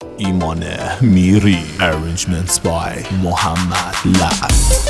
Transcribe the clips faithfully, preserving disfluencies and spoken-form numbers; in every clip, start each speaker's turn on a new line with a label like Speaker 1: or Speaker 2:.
Speaker 1: ایمان میری Arrangements by محمد لعب.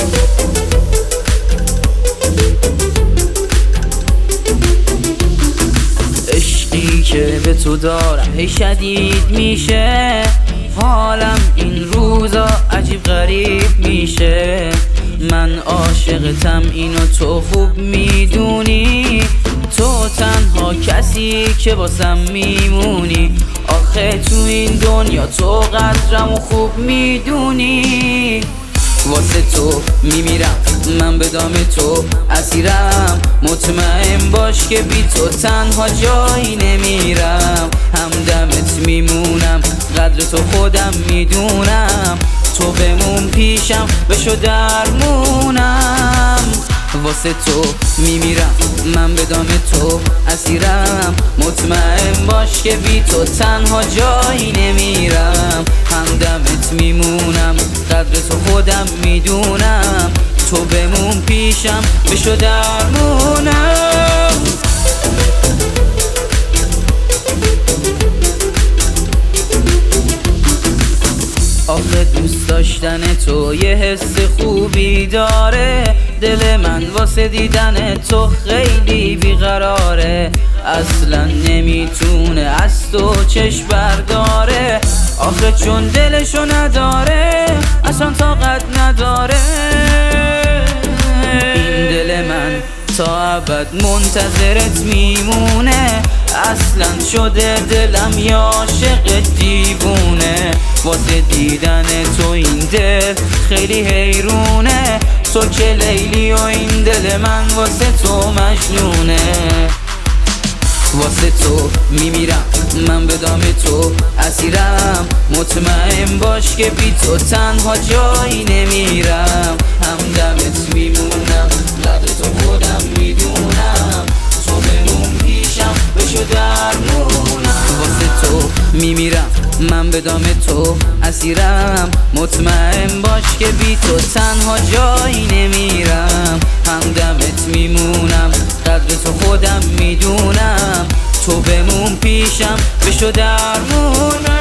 Speaker 2: عشقی که به تو دارم هی شدید میشه، حالم این روزا عجیب غریب میشه. من عاشقتم اینو تو خوب میدونی، تو تنها کسی که واسم میمونی. آخه تو این دنیا تو قدرمو خوب میدونی. واسه تو میمیرم من به دام تو اسیرم، مطمئن باش که بی تو تنها جایی نمیرم. همدمت میمونم قدر تو خودم میدونم، تو بمون پیشم بشو درمونم. واسه تو میمیرم من به دام تو اسیرم، مطمئن باش که بی تو تنها جایی نمیرم. همدمت میمونم قدر تو خودم میدونم، تو بمون پیشم بشو درمونم. آخه دوست داشتن تو یه حس خوبی داره، دل من واسه دیدن تو خیلی بیقراره. اصلا نمیتونه از تو چشم برداره، آخه چون دلشو نداره اصلا طاقت نداره. این دل من تا ابد منتظرت میمونه، اصلا شده دلم یا عاشق دیوونه. واسه دیدن تو این دل خیلی حیرونه، تو که لیلی و این دل من واسه تو مجنونه. واسه تو میمیرم من به دام تو اسیرم، مطمئن باش که بی تو تنها جایی نمیرم. همدمت میمونم قدر تو خودم میدونم، تو بمون پیشم بشو درمونم. واسه تو میمیرم من به دام تو اسیرم، مطمئن باش که بی تو تنها جایی نمیرم. همدمت میمونم قدر تو خودم میدونم، تو بمون پیشم بشو درمونم.